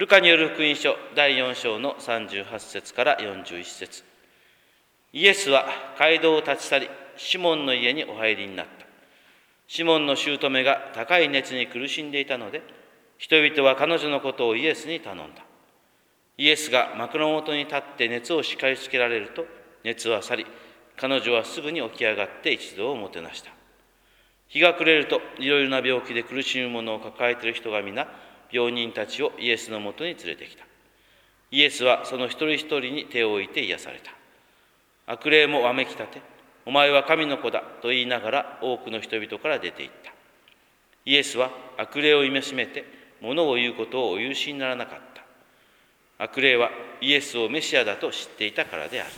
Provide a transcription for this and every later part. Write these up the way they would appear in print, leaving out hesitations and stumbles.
ルカによる福音書第4章の38節から41節。イエスは街道を立ち去り、シモンの家にお入りになった。シモンの姑が高い熱に苦しんでいたので、人々は彼女のことをイエスに頼んだ。イエスが枕元に立って熱を叱りつけられると、熱は去り、彼女はすぐに起き上がって一同をもてなした。日が暮れると、いろいろな病気で苦しむ者を抱えている人が皆、病人たちをイエスのもとに連れてきた。イエスはその一人一人に手を置いて癒された。悪霊もわめき立て、お前は神の子だと言いながら多くの人々から出て行った。イエスは悪霊を戒めて、物を言うことをお許しにならなかった。悪霊はイエスをメシアだと知っていたからである。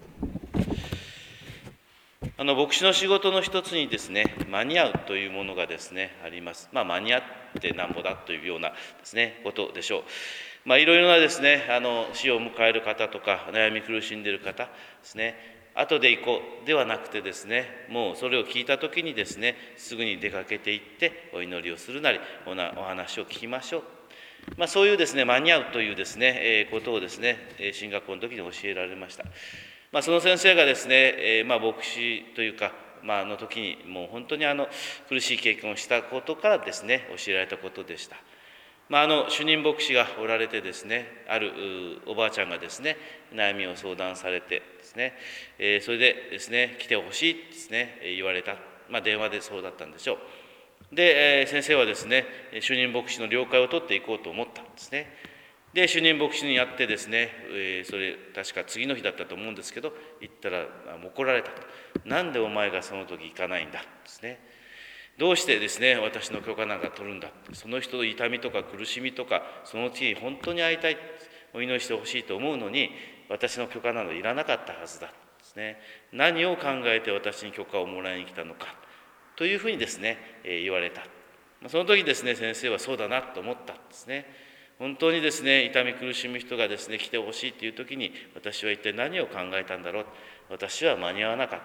牧師の仕事の一つにですね、間に合うというものがですね、あります。間に合ってなんぼだというようなですね、ことでしょう。いろいろなですね、死を迎える方とか、悩み苦しんでいる方ですね、後で行こうではなくてですね、もうそれを聞いたときにですね、すぐに出かけて行ってお祈りをするなり、お話を聞きましょう。そういうですね、間に合うというですね、ことをですね、進学校の時に教えられました。その先生がですね、牧師というか、の時にもう本当に苦しい経験をしたことからですね、教えられたことでした。主任牧師がおられてですね、あるおばあちゃんがですね、悩みを相談されてですね、それでですね、来てほしいですね、言われた。電話でそうだったんでしょう。で、先生はですね、主任牧師の了解を取っていこうと思ったんですね。で、主任牧師に会ってですね、それ確か次の日だったと思うんですけど、行ったら怒られたと。なんでお前がその時行かないんだですね。どうしてですね、私の許可なんか取るんだ。その人の痛みとか苦しみとか、その時に本当に会いたい、お祈りしてほしいと思うのに、私の許可などいらなかったはずだですね。何を考えて私に許可をもらいに来たのかというふうにですね、言われた。その時ですね、先生はそうだなと思ったんですね。本当にですね、痛み苦しむ人がですね、来てほしいという時に、私は一体何を考えたんだろう。私は間に合わなかった。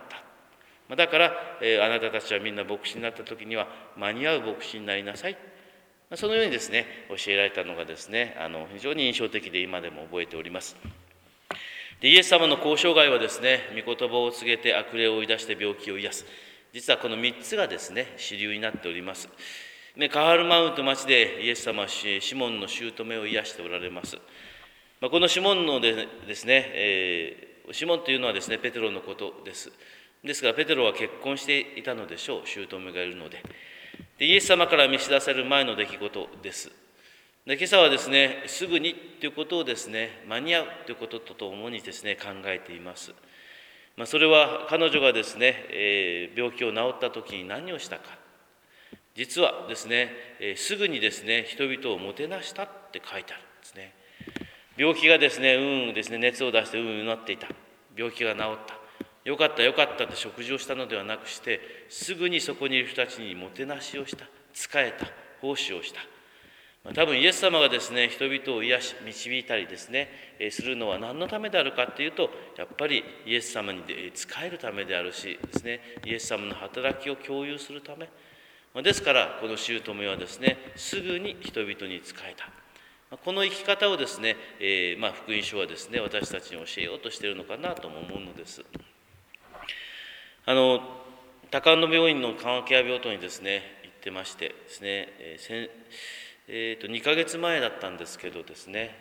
だから、あなたたちはみんな牧師になった時には、間に合う牧師になりなさい。そのようにですね、教えられたのがですね、非常に印象的で今でも覚えております。で、イエス様の交渉外はですね、御言葉を告げて悪霊を追い出して病気を癒す。実はこの3つがですね、主流になっております。カハルマウント町でイエス様はシモンの姑を癒しておられます。このシモンのですね、シモンというのはですね、ペテロのことです。ですが、ペテロは結婚していたのでしょう、姑がいるので。イエス様から召し出される前の出来事です。で、今朝はですね、すぐにということをですね、間に合うということとともにですね、考えています。それは彼女がですね、病気を治った時に何をしたか。実はですね、すぐにですね、人々をもてなしたって書いてあるんですね。病気がですね、ですね、熱を出してなっていた。病気が治った。よかったよかったって食事をしたのではなくして、すぐにそこにいる人たちにもてなしをした。仕えた。奉仕をした。多分イエス様がですね、人々を癒し、導いたりですね、するのは何のためであるかっていうと、やっぱりイエス様に仕えるためであるしですね、イエス様の働きを共有するため。ですから、この姑はですね、すぐに人々に仕えた。この生き方をですね、福音書はですね、私たちに教えようとしているのかなとも思うのです。高野病院の緩和ケア病棟にですね、行ってましてですね、2ヶ月前だったんですけどですね、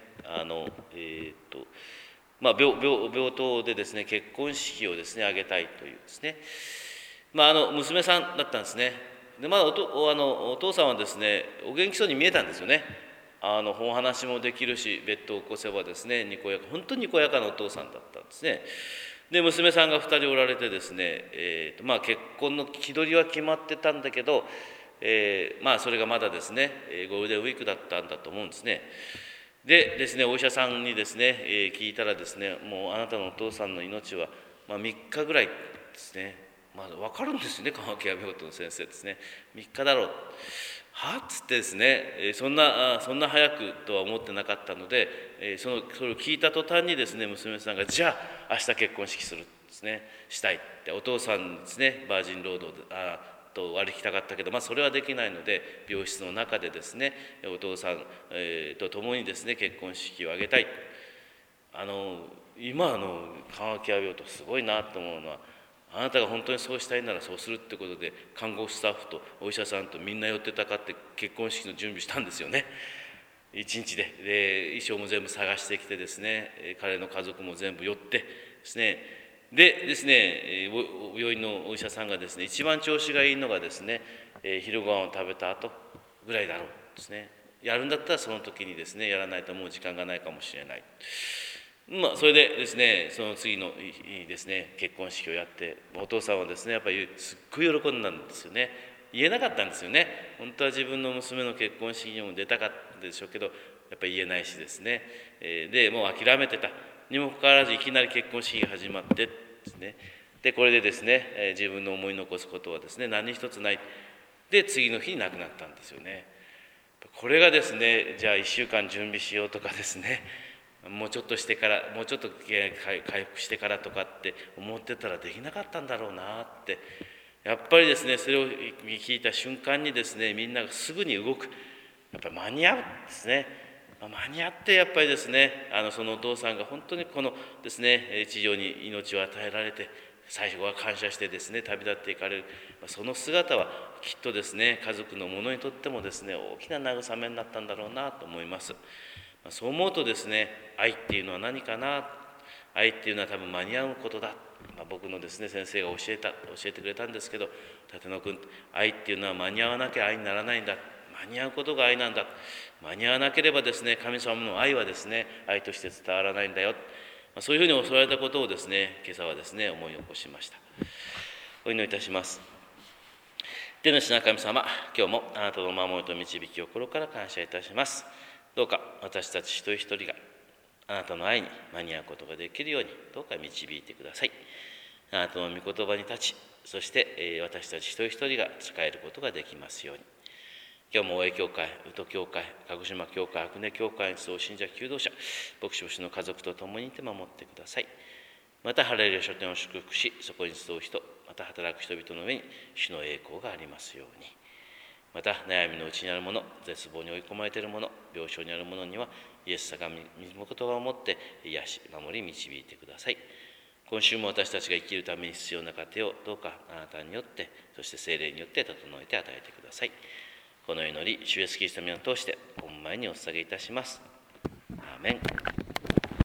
病棟でですね、結婚式をですね、挙げたいというですね、娘さんだったんですね。で、お父さんはですね、お元気そうに見えたんですよね。お話もできるし、ベッドを起こせばですね、本当ににこやかなお父さんだったんですね。で、娘さんが2人おられてですね、結婚の気取りは決まってたんだけど、それがまだですね、ゴールデンウィークだったんだと思うんですね。でですね、お医者さんにですね、聞いたらですね、もうあなたのお父さんの命は、3日ぐらいですね、分かるんですよね、緩和ケア病棟の先生ですね。3日だろう。はっつってですね、そんな早くとは思ってなかったので、それを聞いた途端にですね、娘さんが、じゃあ明日結婚式するですね、したいって、お父さんですね、バージンロードと歩きたかったけど、それはできないので病室の中でですねお父さん、と共にですね結婚式を挙げたい。今緩和ケア病棟すごいなと思うのは、あなたが本当にそうしたいならそうするってことで看護スタッフとお医者さんとみんな寄ってたかって結婚式の準備したんですよね。一日で衣装も全部探してきてですね、彼の家族も全部寄ってですね、でですね、病院のお医者さんがですね一番調子がいいのがですね、昼ご飯を食べた後ぐらいだろうですね。やるんだったらその時にですねやらないともう時間がないかもしれない。それでですねその次のですね結婚式をやって、お父さんはですねやっぱりすっごい喜んだんですよね。言えなかったんですよね。本当は自分の娘の結婚式にも出たかったでしょうけど、やっぱり言えないしですね、でもう諦めてたにもかかわらずいきなり結婚式が始まってですね、でこれでですね、自分の思い残すことはですね何一つない。で次の日に亡くなったんですよね。これがですね、じゃあ1週間準備しようとかですね、もうちょっとしてからもうちょっと回復してからとかって思ってたらできなかったんだろうなって、やっぱりですねそれを聞いた瞬間にですねみんながすぐに動く、やっぱり間に合うんですね。間に合ってやっぱりですねそのお父さんが本当にこのですね地上に命を与えられて最後は感謝してですね旅立っていかれる、その姿はきっとですね家族の者にとってもですね大きな慰めになったんだろうなと思います。そう思うとですね愛っていうのは何かな、愛っていうのは多分間に合うことだ、僕のですね先生が教えてくれたんですけど、立野君、愛っていうのは間に合わなきゃ愛にならないんだ、間に合うことが愛なんだ、間に合わなければですね神様の愛はですね愛として伝わらないんだよ、そういうふうに教われたことをですね今朝はですね思い起こしました。お祈りいたします。天の父なる神様、今日もあなたの守りと導きを心から感謝いたします。どうか私たち一人一人があなたの愛に間に合うことができるようにどうか導いてください。あなたの御言葉に立ち、そして私たち一人一人が仕えることができますように。今日も大江教会、宇都教会、鹿児島教会、阿久根教会に集う信者求道者、牧師牧師の家族と共にいて守ってください。またハレルヤ書店を祝福し、そこに集う人、また働く人々の上に主の栄光がありますように。また悩みのうちにある者、絶望に追い込まれている者、病床にある者にはイエス様の御言葉をもって癒し守り導いてください。今週も私たちが生きるために必要な糧をどうかあなたによって、そして聖霊によって整えて与えてください。この祈り、主イエスキリストの皆を通して御前にお捧げいたします。アーメン。